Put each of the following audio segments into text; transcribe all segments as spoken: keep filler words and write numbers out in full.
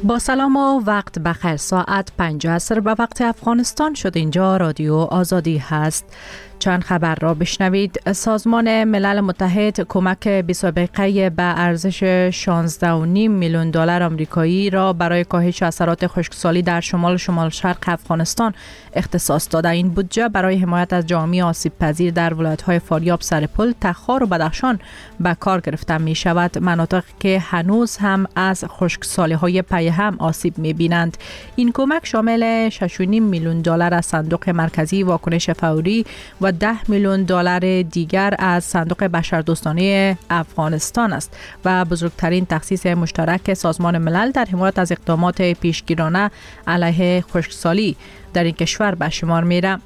با سلام و وقت بخیر. ساعت پنج عصر به وقت افغانستان شد. اینجا رادیو آزادی هست. چند خبر را بشنوید. سازمان ملل متحد کمک بی‌سابقه به ارزش شانزده و نیم میلیون دلار آمریکایی را برای کاهش اثرات خشکسالی در شمال شمال شرق افغانستان اختصاص داده. این بودجه برای حمایت از جامعه آسیب پذیر در ولایت‌های فاریاب، سرپل، تخار و بدخشان به کار گرفته می شود. مناطق که هنوز هم از خشکسالی‌های پی هم آسیب می‌بینند. این کمک شامل شش و نیم میلیون دلار از صندوق مرکزی واکنش فوری و ده میلیون دلار دیگر از صندوق بشردوستانه افغانستان است و بزرگترین تخصیص مشترک سازمان ملل در حمایت از اقدامات پیشگیرانه علیه خشکسالی در این کشور به شمار میره.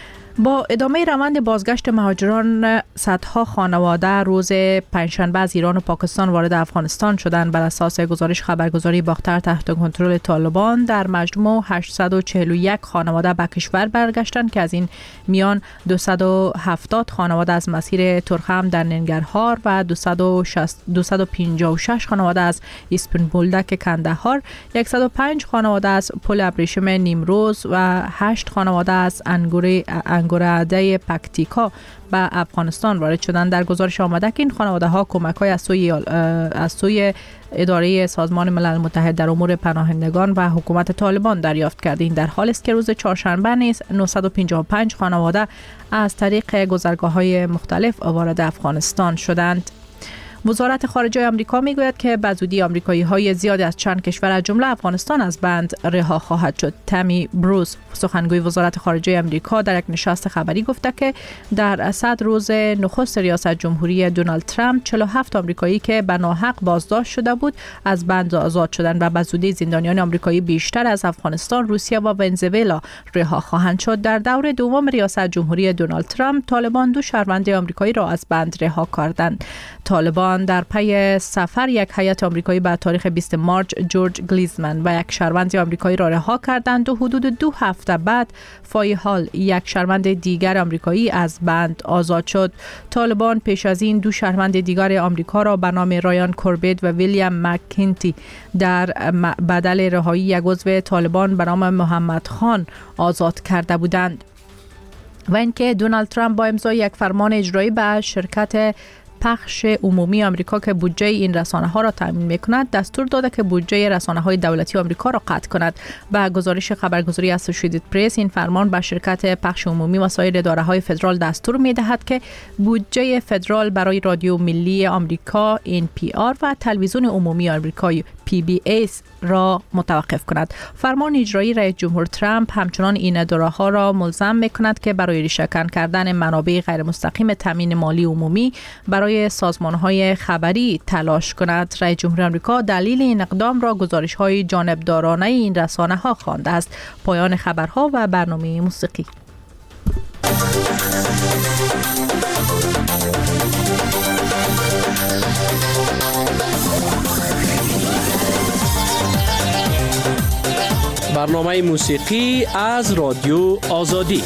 با ادامه روند بازگشت مهاجران، صدها خانواده روز پنجشنبه از ایران و پاکستان وارد افغانستان شدند. بر اساس گزارش خبرگزاری باختر تحت کنترل طالبان، در مجموع هشتصد و چهل و یک خانواده به کشور برگشتند که از این میان دویست و هفتاد خانواده از مسیر ترخم در ننگرهار و دویست و پنجاه و شش خانواده از اسپین بولدک کندهار، صد و پنج خانواده از پل ابریشم نیمروز و هشت خانواده از انگوری انگورعده پکتیکا به افغانستان وارد شدند. در گزارش آمده که این خانواده ها کمک های از سوی از سوی اداره سازمان ملل متحد در امور پناهندگان و حکومت طالبان دریافت کرده. این در حالی است که روز چهارشنبه نیز نهصد و پنجاه و پنج خانواده از طریق گذرگاه‌های مختلف وارد افغانستان شدند. وزارت خارجه آمریکا میگوید که به زودی آمریکایی‌های زیادی از چند کشور از جمله افغانستان از بند رها خواهد شد. تامی بروس، سخنگوی وزارت خارجه آمریکا، در یک نشست خبری گفته که در صد روز نخست ریاست جمهوری دونالد ترامپ چهل و هفت آمریکایی که به ناحق بازداشت شده بود از بند آزاد شدند و به زودی زندانیان آمریکایی بیشتر از افغانستان، روسیه و ونزوئلا رها خواهند شد. در دور دوم ریاست جمهوری دونالد ترامپ، طالبان دو شهروند آمریکایی را از بند رها کردند. طالبان در پی سفر یک هیئت آمریکایی به تاریخ بیست مارس جورج گلیزمن و یک شهروند آمریکایی را رها کردند و حدود دو هفته بعد فای هال، یک شهروند دیگر آمریکایی، از بند آزاد شد. طالبان پیش از این دو شهروند دیگر آمریکا را به نام رایان کوربت و ویلیام مکینتی در بدل رهایی یک عضو طالبان به نام محمد خان آزاد کرده بودند. و اینکه دونالد ترامپ با امضای یک فرمان اجرایی به شرکت پخش عمومی آمریکا که بودجه این رسانه ها را تامین میکند دستور داده که بودجه رسانه های دولتی آمریکا را قطع کند. با گزارش خبرگزاری اسوسییتد پرس، این فرمان به شرکت پخش عمومی و سایر اداره های فدرال دستور میدهد که بودجه فدرال برای رادیو ملی آمریکا ان پی آر و تلویزیون عمومی آمریکا پی بی اس را متوقف کند. فرمان اجرایی رئیس جمهور ترامپ همچنان این اداره ها را ملزم میکند که برای ریشه‌کن کردن منابع غیر مستقیم تامین مالی عمومی برای سازمان های خبری تلاش کند. رئیس جمهور آمریکا دلیل این اقدام را گزارش های جانبدارانه این رسانه ها خوانده است. پایان خبرها و برنامه موسیقی. برنامه موسیقی از رادیو آزادی.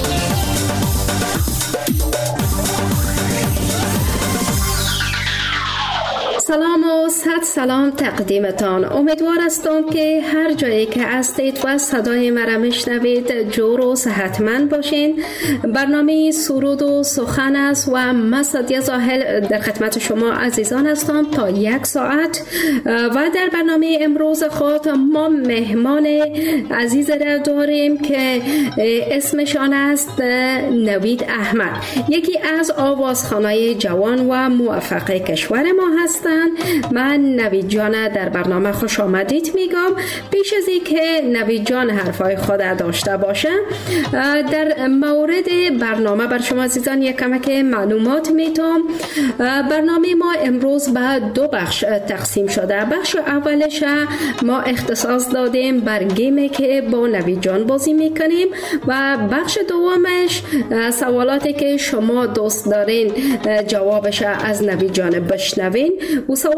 سلام و صد سلام تقدیمتان. امیدوار هستم که هر جایی که هستید و صدای مرا میشنوید جور و صحتمند باشین. برنامه سرود و سخن است و من سعدیه زاهل در خدمت شما عزیزان هستم تا یک ساعت. و در برنامه امروز خود ما مهمان عزیز را داریم که اسمشان است نوید احمد، یکی از آوازخوانای جوان و موفق کشور ما هستند. من نوید جان در برنامه خوش آمدید میگم. پیش از این که نوید جان حرفای خود داشته باشه، در مورد برنامه بر شما عزیزان یک کمک معلومات میتونم. برنامه ما امروز به دو بخش تقسیم شده. بخش اولش ما اختصاص دادیم بر گیمی که با نوید جان بازی میکنیم و بخش دومش سوالاتی که شما دوست دارین جوابش از نوید جان بشنوین. و سوالات هم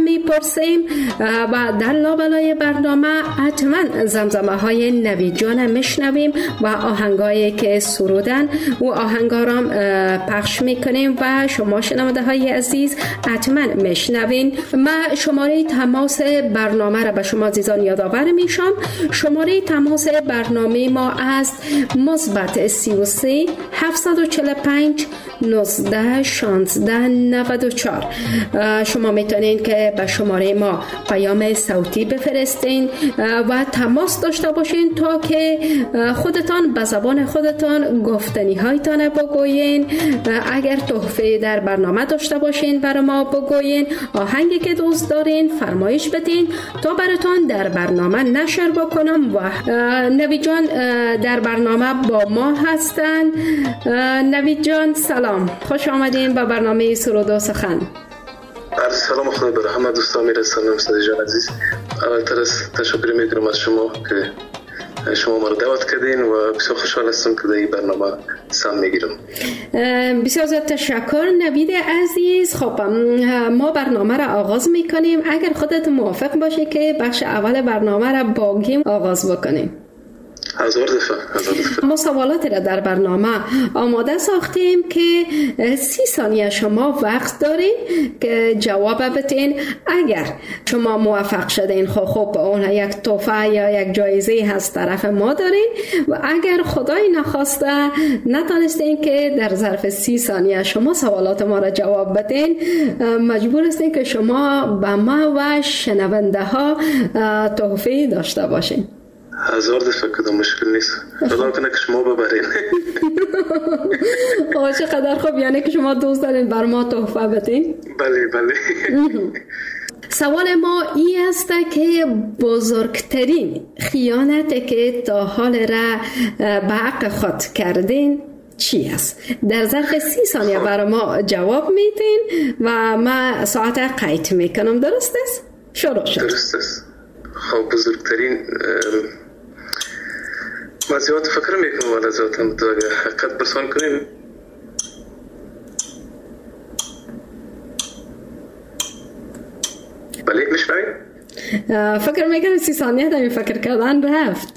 میپرسیم و در لابلای برنامه حتما زمزمه های نوید جان میشنویم و آهنگایی که سرودن و آهنگارام پخش میکنیم و شما شنونده های عزیز حتما میشنوین. من شماره تماس برنامه را به شما عزیزان یادآور میشم. شماره تماس برنامه ما است مثبت سی و سه هفتصد و چهل و پنج نوزده شانزده نود و چهار. شما میتونین که به شماره ما پیام صوتی بفرستین و تماس داشته باشین تا که خودتان به زبان خودتان گفتنی هایتان بگوین. اگر تحفه در برنامه داشته باشین برای ما بگوین، آهنگی که دوست دارین فرمایش بدین تا براتون در برنامه نشر بکنم. و نوید جان در برنامه با ما هستن. نوید جان سلام، خوش آمدین به برنامه سرود و سخن. سلام، خدا بر همه دوستان میرسانم. صدای جان عزیز، اولتر از تشکر میکنم از شما که شما ما رو دعوت کردین و بسیار خوشحال هستم که در این برنامه سهم میگیرم. بسیار زیاد تشکر نوید عزیز. خب ما برنامه را آغاز میکنیم. اگر خودت موافق باشه که بخش اول برنامه را با گیم آغاز بکنیم. هزار دفعه هزار دفعه. ما سوالاتی را در برنامه آماده ساختیم که سی ثانیه شما وقت دارین که جواب بدین. اگر شما موفق شدین خب خب اون یک تحفه یا یک جایزه هست طرف ما دارین و اگر خدای نخواسته نتونستین که در ظرف سی ثانیه شما سوالات ما را جواب بدین، مجبور هستین که شما به ما و شنونده ها تحفه داشته باشین. هزار دفعه کدام مشکل نیست. خدا کنه که شما ببرین. آه چقدر خوب، یعنی که شما دوست دارین بر ما تحفه بدین؟ بله بله. سوال ما این است که بزرگترین خیانتی که تا حال را به حق خود کردین چی است؟ در ظرف سی ثانیه برای ما جواب میدین و ما ساعت قید میکنم. درست است؟ شروع شد. درست است. خب بزرگترین ما زیاد فکر میکنم ولی زیاد هم تو اگر حقیقت برسان کنیم بله میشنوید؟ فکر میکنم سی ثانیه داریم فکر کردن رفت.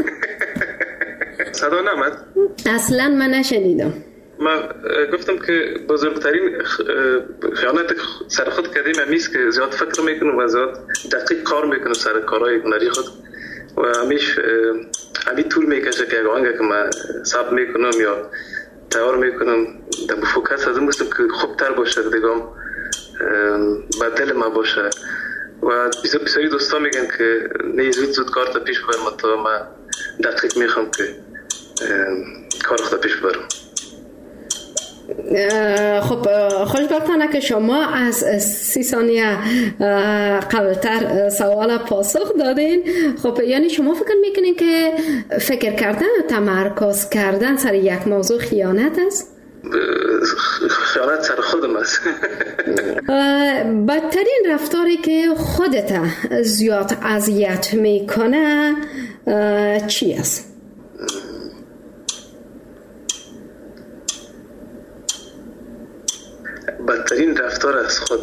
صدا نمد؟ اصلا من نشنیدم. ما گفتم که بزرگترین خیانت سر خود کردیم همیست که زیاد فکر میکنم و زیاد دقیق کار میکنم سر کارهای هنری خود و همیش همی طول میکشه که اگه که من ثبت میکنم یا تیار میکنم در فوکس از این بستم که خوبتر باشه دیگم به دل من باشه و بسیاری دوستا میگن که نه زود زود کار تا پیش برم تا من دقیق میخوام که کار خود پیش برم. خب خوشبختانه که شما از سی ثانیه قبلتر سوال پاسخ دادین. خب یعنی شما فکر میکنین که فکر کردن و تمرکز کردن سر یک موضوع خیانت است؟ خیانت سر خودم است. بدترین رفتاری که خودت زیاد اذیت میکنه چی است؟ بدترین رفتار از خود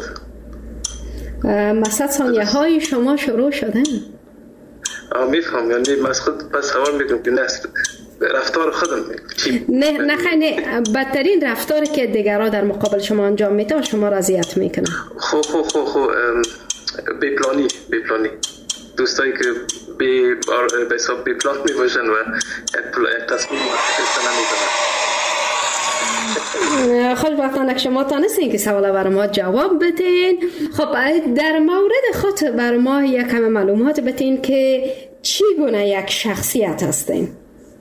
مثلا ثانیه های شما شروع شدن. آه میفهم، یعنی من از خود پس سوال میکنم که نه رفتار خودم چی؟ نه نه نه بدترین رفتاری که دیگرها در مقابل شما انجام میده و شما را اذیت میکنه. خو خو خو خو بی پلانی بی پلانی دوستایی که بی به حساب بی پلان میباشن و یک تصمیم گرفتن نمیکنن. خوشبختانه که شما تانستین که سوال برای ما جواب بدین. خب در مورد خود برای ما یک کم معلومات بدین که چی گونه یک شخصیت هستین؟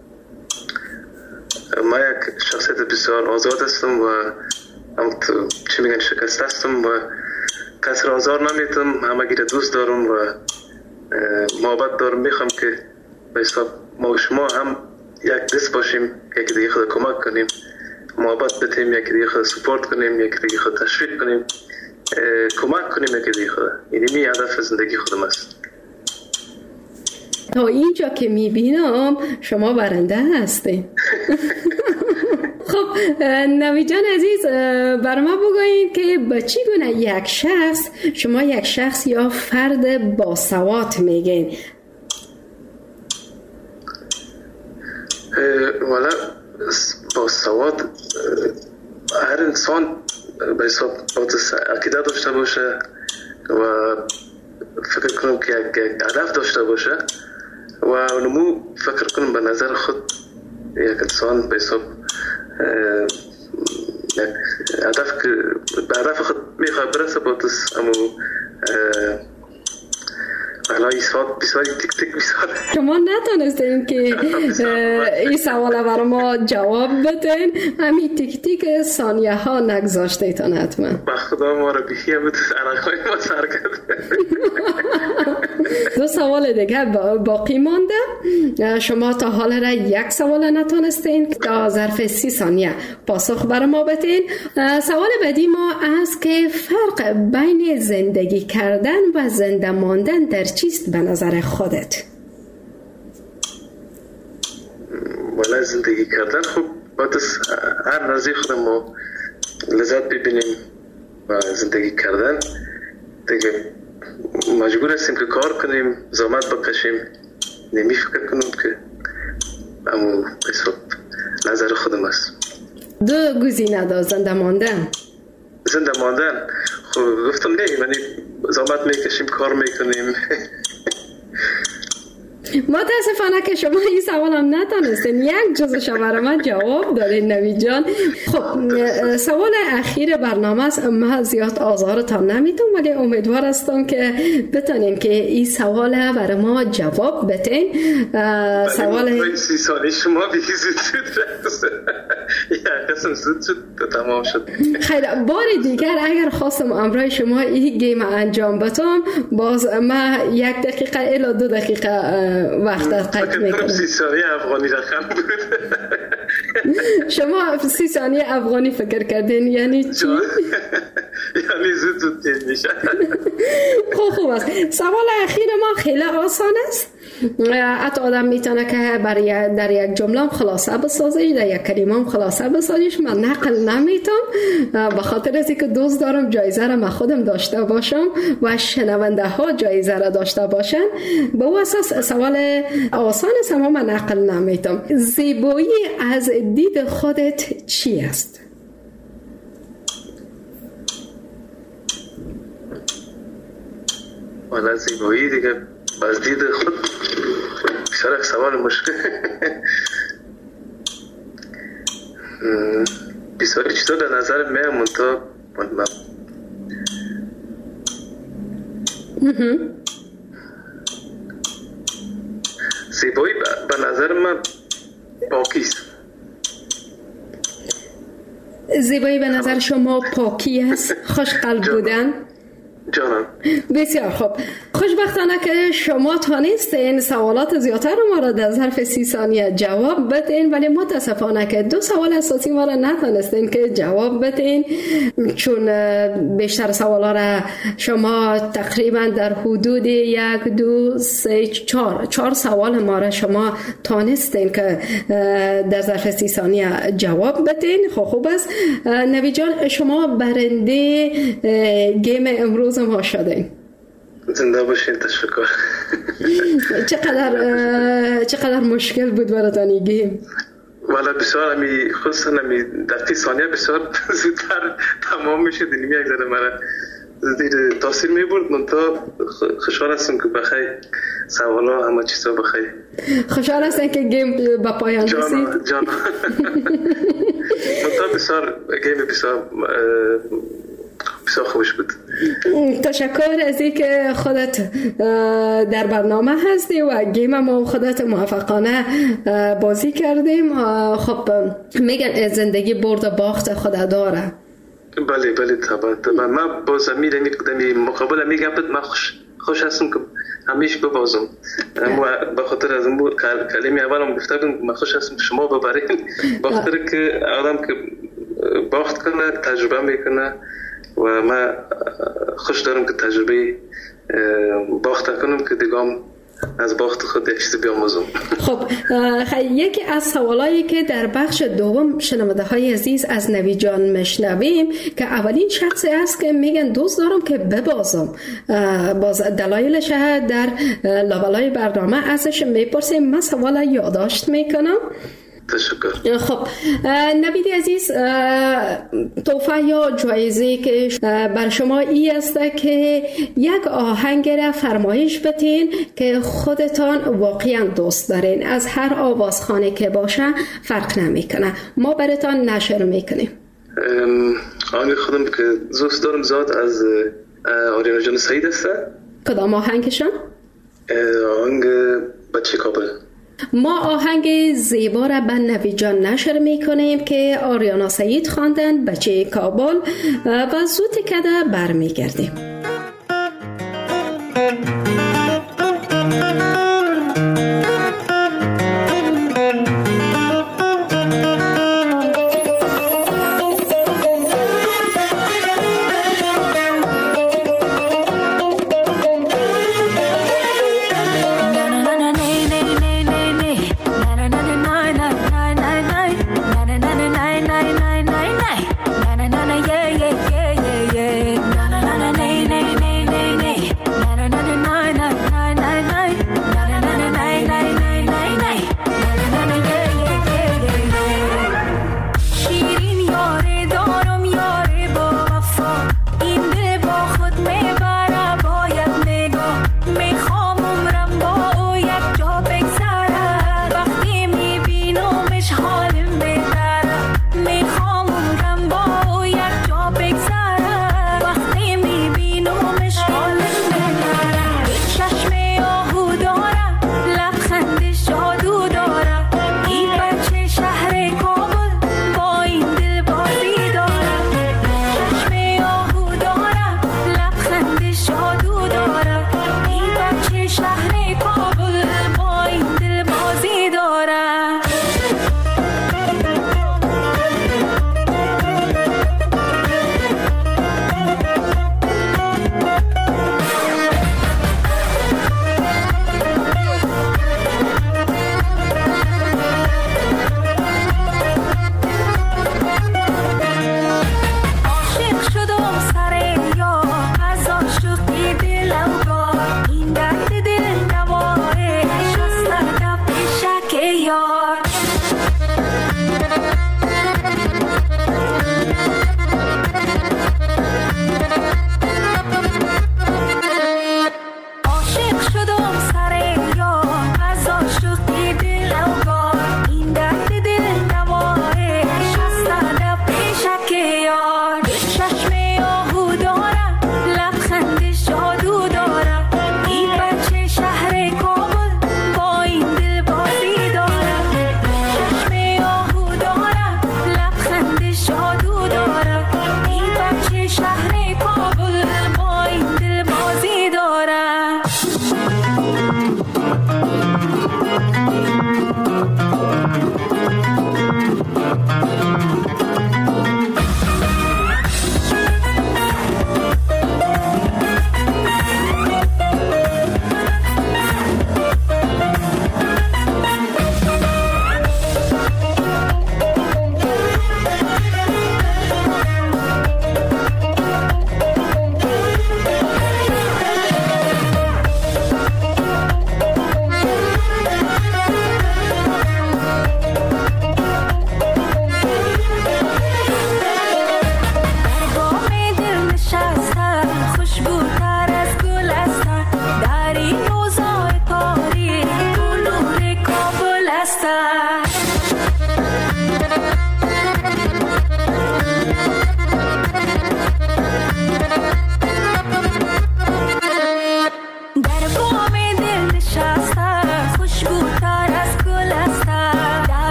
ما یک شخصیت بسیار آزاد هستم و هم چی میگن شکست هستم و کسی را آزار نمیتم، همه گیره دوست دارم و محبت دارم. میخوام که به حساب ما و شما هم یک دست باشیم، یکی دیگه خود کمک کنیم، محبت بتیم، یکی دیگه خود سپورت کنیم، یکی دیگه خود تشویق کنیم، کمک کنیم یکی دیگه خود. یعنی می هدف زندگی خودم است. تا اینجا که میبینم شما برنده هستین. خب نوی جان عزیز بر ما بگویید که به چی گونه یک شخص شما یک شخص یا فرد باسواد میگین؟ والا باسواد هر انسان به حساب عقیده داشته باشه و فکر کنم که یک هدف داشته باشه و نمو فکر کنم به نظر خود یک انسان به حساب یک هدف که به هدف خود میخواد برسه باتس اما الان ساعت بیست تیک تیک بیست شما نتونستین که این سوال برای ما جواب بدین، همین تیک تیک ثانیه ها نگذاشتیتان حتما. با خدا ما رو بیخیه بود علاقه ما سر کرد. دو سوال دیگه باقی مانده. شما تا حال را یک سوال نتونستین تا ظرف سی ثانیه پاسخ برای ما بدین. سوال بعدی ما است که فرق بین زندگی کردن و زنده ماندن در چیست به نظر خودت؟ والا زندگی کردن خب باید هر نزدیک خودم ما لذت ببینیم و زندگی کردن دیگه مجبور هستیم که کار کنیم، زحمت بکشیم. نمی فکر کنم که اما حساب نظر خودم است. دو گزینه دا زنده ماندن. زنده ماندن خب گفتم نه، یعنی زحمت میکشیم، کار میکنیم. متاسفانه که شما این سوال هم نتونستین یک جزش برای من جواب دارین نوید جان. خب سوال اخیر برنامه است. من زیاد آزارتان نمیتونم ولی امیدوار هستم که بتونین که این سوال برای ما جواب بدین. سوال سی سالی شما بیخی زود شد، یک قسم زود شد تمام شد. خیلی بار دیگر اگر خواستم امروز شما این گیم انجام بدم باز من یک دقیقه الی دو دقیقه وقت در قید میکنم. سی ثانیه افغانی رقم بود. شما سی ثانیه افغانی فکر کردین یعنی چی؟ یعنی زود زود تیز میشه. خوب خوب است. سوال اخیر ما خیلی آسان است. حتی آدم میتونه که برای در یک جمله خلاصه بسازه، در یک کلمه هم خلاصه بسازیش. من نقل نمیتونم به خاطر از اینکه دوست دارم جایزه را من خودم داشته باشم و شنونده ها جایزه را داشته باشن. به اون اساس سوال آسان است اما من نقل نمیتونم. زیبایی از دید خودت چی است؟ والا زیبایی دیگه از دید خود بسیار سوال مشکل. بسیاری چیزا در نظر من منطقه زیبایی به نظر من پاکیست. زیبایی به نظر شما پاکی است، خوش قلب بودن؟ جانم بسیار خوب. خوشبختانه که شما تانستین سوالات زیادتر ما را در ظرف سی ثانیه جواب بدین ولی متاسفانه که دو سوال اساسی ما را نتانستین که جواب بدین چون بیشتر سوالا را شما تقریبا در حدود یک دو سه چهار چهار سوال ما را شما تانستین که در ظرف سی ثانیه جواب بدین. خب خوب است. نوید جان شما برنده گیم امروز ما شدین. زنده باشین. تشکر. چقدر چقدر مشکل بود براتون این گیم؟ والا بسیار همی خصوصا همی دقیقی ثانیه بسیار زودتر تمام میشد. اینمی یک ذره مرا زیر تاثیر میبرد. من تا خوشحال هستم که بخیر سوالا همه چیزا بخیر. خوشحال هستم که گیم به پایان رسید. جان جان من تا بسیار گیم بسیار بسیار خوش بود. تشکر از اینکه خودت در برنامه هستی و گیم ما خودت موفقانه بازی کردیم. خب میگن زندگی برد و باخت خود داره. بله بله طبعا طبعا. من باز امیر امید قدمی مقابل میگم من خوش خوش هستم که همیشه ببازم. اما به خاطر از اون کلمه اولم گفتم من خوش هستم که شما ببرین. به خاطر که آدم که باخت کنه تجربه میکنه و من خوش دارم که تجربه باخته کنم که دیگه از باخت خود یک چیزی بیاموزم. خب یکی از سوالایی که در بخش دوم شنونده های عزیز از نوید جان میشنویم که اولین شخصی است که میگن دوست دارم که ببازم، باز دلایلش در لابلای برنامه ازش میپرسیم. من سوال یادداشت میکنم. تشکر. خب نوید عزیز، تحفه یا جایزه که بر شما ای است که یک آهنگ را فرمایش بتین که خودتان واقعا دوست دارین، از هر آوازخانه که باشه فرق نمیکنه، ما براتان نشر میکنیم. آهنگ خودم که دوست دارم زیاد از آریانا جان سعید است. کدام آهنگشان؟ آهنگ بچه کابل. ما آهنگ زیبا را به نوید جان نشر میکنیم که آریانا سعید خواندن، بچه کابل، و زود کده برمیگردیم.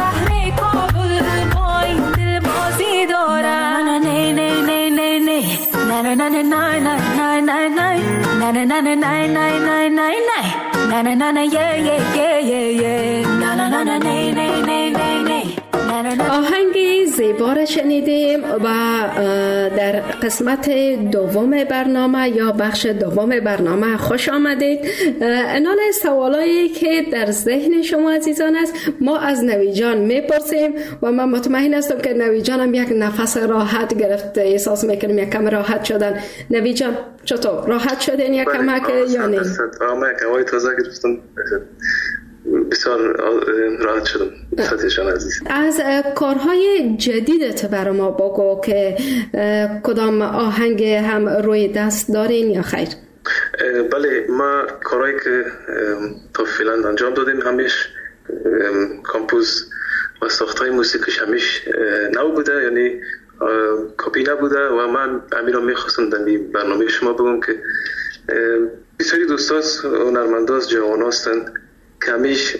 شهر کابل با این دل بازی دارم. نه نه نه نه نه نه na na na na na na na na na na na na yeah yeah yeah yeah yeah na na na na na na na na. آهنگ زیبا را شنیدیم و در قسمت دوم برنامه یا بخش دوم برنامه خوش آمدید. انال سوالایی که در ذهن شما عزیزان است ما از نوی جان میپرسیم و من مطمئن هستم که نوی جان هم یک نفس راحت گرفته، احساس میکنیم یک کم راحت شدن. نوی جان چطور؟ راحت شدین یک کم یا نه؟ آمه یک هوای تازه گرفتم، بسیار راحت شدم. فتیشان عزیز، از کارهای جدیدت برای ما بگو که کدام آهنگ هم روی دست دارین یا خیر؟ بله، ما کارهایی که تا فعلا انجام دادیم همیش کامپوز و ساختهای موسیقیش همیش نو بوده، یعنی کپی نبوده و من امیر رو میخواستم در برنامه شما بگم که بسیاری دوستاست هنرمنداست جوان هستن که همیش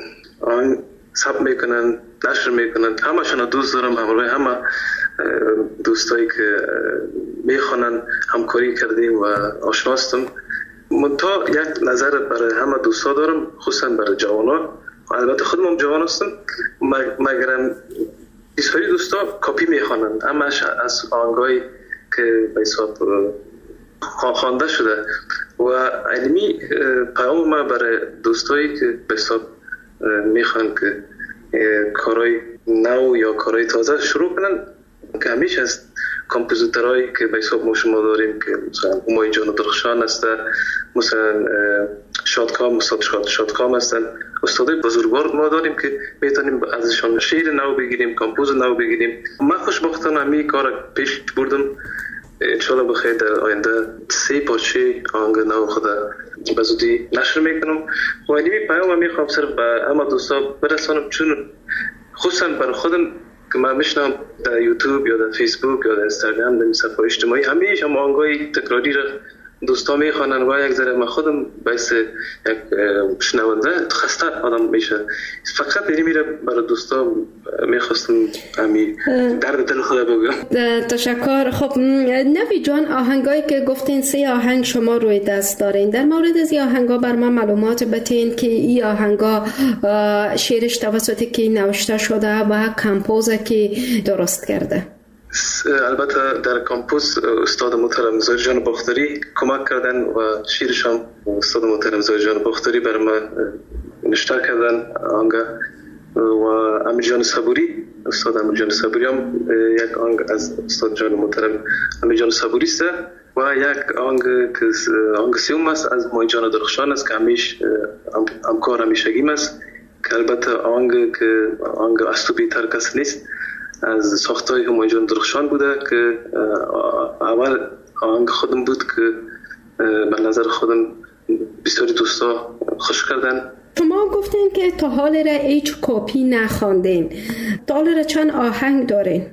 آن ثبت میکنن، نشر میکنن. همه شون دوست دارم، همراه همه دوستایی که میخوانن همکاری کردیم و آشنا هستم. منتها یک نظر برای همه دوستا دارم، خصوصا برای جوانا. البته خودم هم جوان هستم، مگرم بسیاری دوستا کپی میخوانن، همش از آهنگایی که به حساب خوانده شده. و علمی پیام ما برای دوستایی که به حساب میخوان که کارهای نو یا کارهای تازه شروع کنن، که همیشه از کمپوزیترهایی که به حساب ما شما داریم که مثلا همای جان درخشان هسته، مثلا شادکام، استاد شادکام هستن، استادای بزرگوار ما داریم که میتونیم ازشان شعر نو بگیریم، کمپوز نو بگیریم. من خوشبختانه همی کار پیش بردم. انشالله بخیر در آینده سه پارچه آهنگ نو خود به زودی نشر میکنم و اینمی پیام میخوام صرف به همه دوستا برسانم، چون خصوصا برای خودم که من میشنم در یوتیوب یا در فیسبوک یا در اینستاگرام در صفحه اجتماعی همیشه هم آهنگای تکراری را دوستا میخوانن و یک ذره من خودم باعث یک شنونده خسته آدم میشه. فقط اینی میره برای دوستا میخواستم همی درد دل خدا بگم. تشکر. خب نوی جان، آهنگایی که گفتین سه آهنگ شما روی دست دارین، در مورد از این آهنگا بر من معلومات بتین که این آهنگا شعرش توسط کی نوشته شده و کمپوز کی درست کرده؟ البته در کمپوز استاد محترم زاهد جان باختری کمک کردن و شیرش هم استاد محترم زاهد جان باختری بر ما نشته کردن آنگه، و امیر جان صبوری، استاد امیر جان صبوری هم یک آنگ از استاد جان محترم امیر جان صبوری است و یک آنگ که آنگ سیوم است از مای جان درخشان است که همیش همکار همیشگیم است، که البته آنگ که آنگ استوبی تر کس نیست، از ساختای همای جان درخشان بوده که اول آهنگ خودم بود که به نظر خودم بسیاری دوستا خوش کردن. شما گفتین که تا حال را هیچ کپی نخواندین، تا حال را چند آهنگ دارین؟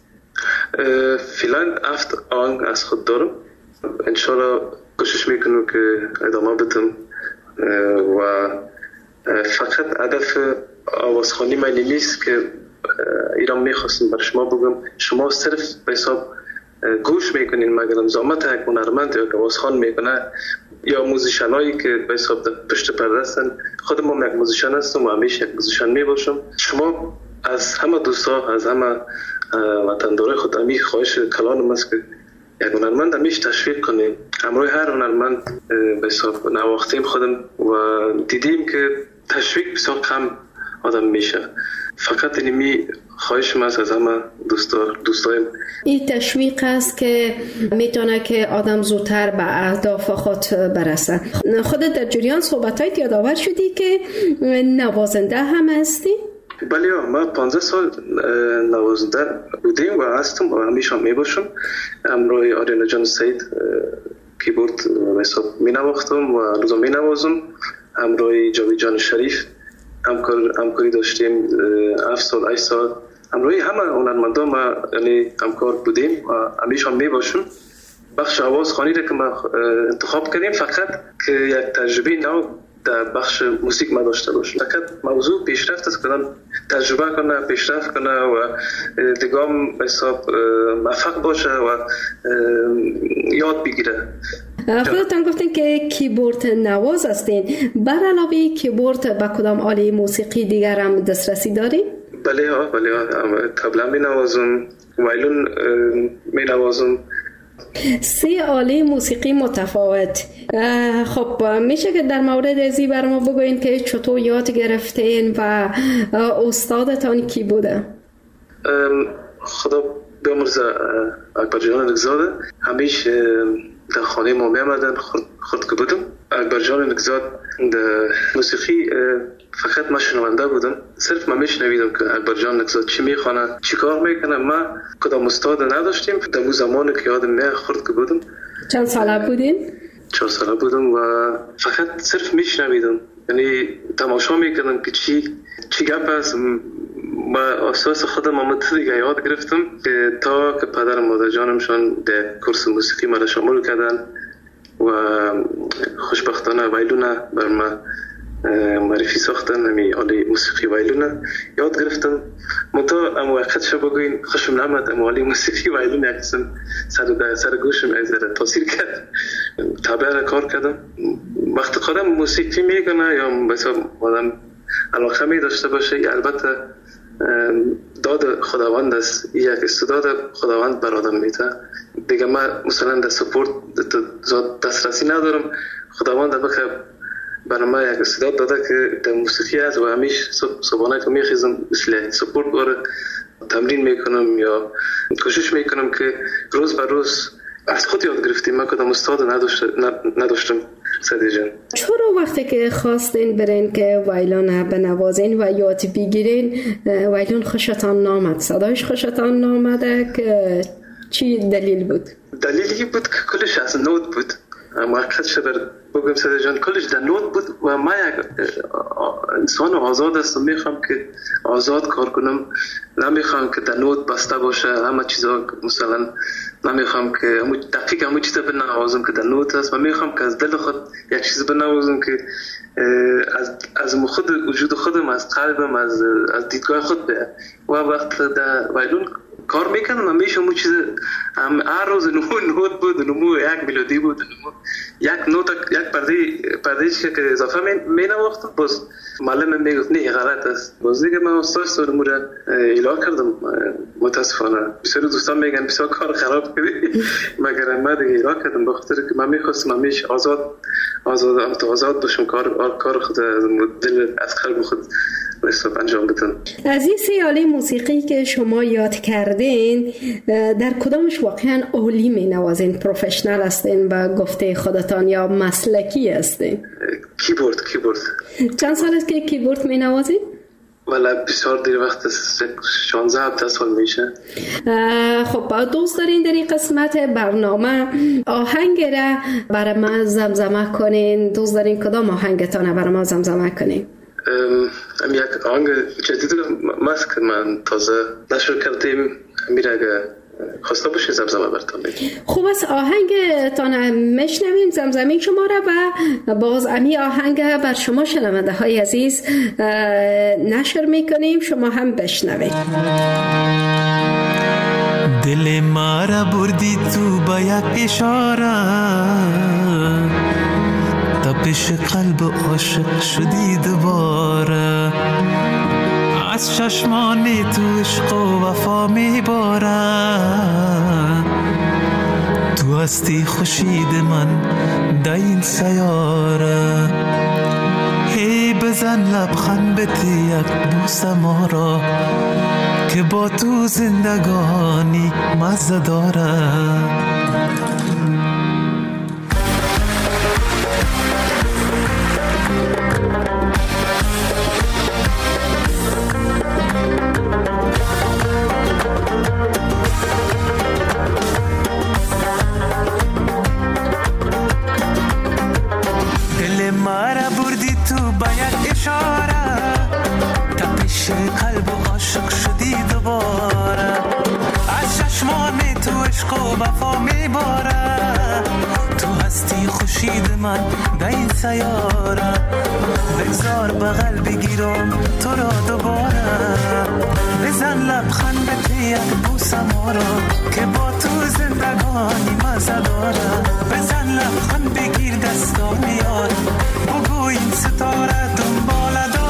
فعلا هفت آهنگ از خود دارم. انشالله کوشش میکنم که ادامه بدم و فقط هدف آوازخوانی من نیست که ایران میخواستم بر شما بگم شما صرف به حساب گوش میکنین، مگرم زحمت یک هنرمند یا که آوازخوان میکنه یا موزیشنایی که به حساب در پشت پرده هستن، خودم هم یک موزیشن هستم و همیشه یک موزیشن میباشم. شما از همه دوستا، از همه وطندارای خود همی خواهش کلانم است که یک هنرمند همیشه تشویق کنیم. همراه هر هنرمند به حساب نواختیم خودم و دیدیم که تشویق بسیار کم آدم میشه. فقط اینمی خواهش من از همه دوستا دوستایم این تشویق است که میتونه که آدم زودتر به اهداف خود برسه. خودت در جریان صحبتایت یادآور شدی که نوازنده هم هستی؟ بله، ما پانزده سال نوازنده بودیم و هستم و همیشه هم میباشم. همراه آریانا جان سید کیبورد حساب می نواختم و روزا می نوازم. همراه جاوید جان شریف همکار همکاری داشتیم هفت سال هشت سال. همراه همه هنرمندا ما یعنی همکار بودیم و همیشه هم میباشم. بخش آوازخوانی را که ما انتخاب کردیم فقط که یک تجربه نو در بخش موسیقی ما داشته باشیم. فقط موضوع پیشرفت است که تجربه کنه، پیشرفت کنه و دیگه حساب موفق باشه و یاد بگیره. خودتان گفتین که کیبورد نواز هستین، بر علاوه کیبورد با کدام آله موسیقی دیگر هم دسترسی دارین؟ بله ها بله ها طبلا می نوازم، وایلون می نوازم. سه آله موسیقی متفاوت. خب میشه که در مورد ازی بر ما بگوین که چطور یاد گرفتین و استادتان کی بوده؟ خدا بیامرزه اکبر جان نگزاده همیش در خانه ما می آمدن خود که بودم. اکبر جان نگزاد در موسیقی فقط ما شنونده بودم، صرف ما میشنویدم که اکبر جان نگزاد چی میخوانه چی کار میکنه. ما کدام استاد نداشتیم در اون زمانی که یادم می خورد که بودم. چند ساله بودین؟ چهار ساله بودم و فقط صرف میشنویدم، یعنی تماشا میکردم که چی چی گپ است. با اساس خودم آمد دیگه یاد گرفتم که تا که پدر و مادر جانمشان در کورس موسیقی مرا شامل کردن و خوشبختانه وایلونه بر ما معرفی ساختن. همی آله موسیقی وایلونه یاد گرفتم. منطقه اما وقت شب بگوین خوشم نامد، اما آله موسیقی وایلونه یکسن سر, سر گوشم از در تاثیر کرد. تابعه کار کردم. وقت خودم موسیقی میکنه یا بسا آدم علاقه می داشته باشه، البته داد خداوند است، یک استعداد خداوند بر آدم میده دیگه. ما مثلا در سپورت دسترسی ندارم، خداوند بخه برای ما یک استعداد داده که در موسیقی است و همیشه صبحانه که میخیزم مثل سپورت باره تمرین میکنم یا کوشش میکنم که روز بر روز از خود یاد گرفتیم. من کدام استاد نداشتم سعدی جان. چرا وقتی که خواستین برین که وایلون بنوازین و یاد بگیرین وایلون خوشتان نامد، صدایش خوشتان نامده که چی دلیل بود؟ دلیلی بود که کلش از نوت بود. موقت شد بگم سعدی جان کلش در نوت بود و ما یک انسان آزاد هستم، میخوام که آزاد کار کنم، نمیخوام که در نوت بسته باشه همه چیزا. مثلا نمیخوام که دقیق همه چیزا بنوازم که در نوت هست، من میخوام که از دل خود یک چیز بنوازم که از از خود وجود خودم، از قلبم، از از دیدگاه خود به و وقت در وایلون کار میکنم همیشه همون چیز هم هر روز نمو نوت بود، نمو یک ملودی بود، نمو یک نوت یک پرده پرده چیزی که اضافه می نواختم. باز معلم میگفت نه غلط است، باز دیگه من استاد سر مورا اعلام کردم. متاسفانه بسیار دوستان میگن بسیار کار خراب کردی، مگر من دیگه اعلام کردم به خاطر که من میخواستم همیشه آزاد آزاد آزاد باشم، کار کار خود از دل از قلب خود حساب انجام بدم. از این سه آله موسیقی که شما یاد کردین در کدامش واقعا عالی می نوازین؟ پروفشنال هستین و گفته خودتان یا مسلکی هستین؟ کیبورد کیبورد. چند سال است که کیبورد می نوازین؟ ولی بسیار دیر وقت است، شانزده هفته سال میشه. خب دوست دارین در این قسمت برنامه آهنگ را برای ما زمزمه کنین؟ دوست دارین کدام آهنگتان برای ما زمزمه کنین؟ ام یک آهنگ جدید ماست که من تازه نشر کردیم، میره اگه خواسته باشه زمزمه براتون بگم. خوب است، آهنگتان میشنویم، زمزمه شما را و باز امی آهنگ بر شما شنونده های عزیز نشر میکنیم، شما هم بشنوید. دل ما را بردی تو با یک اشاره، تپش قلب عاشق شدی دوباره، از چشمان تو عشق و وفا میباره، تو هستی خورشید من در این سیاره، هی بزن لبخند بده یک بوس ما را که با تو زندگانی مزه داره. من در این سیاره بگذار بغل بگیرم تو را دوباره، بزن لبخند به یک بوسم آرا که با تو زندگانی مزه دارم. بزن لبخند بگیر دستام یارم بگو این ستاره دنباله دارم.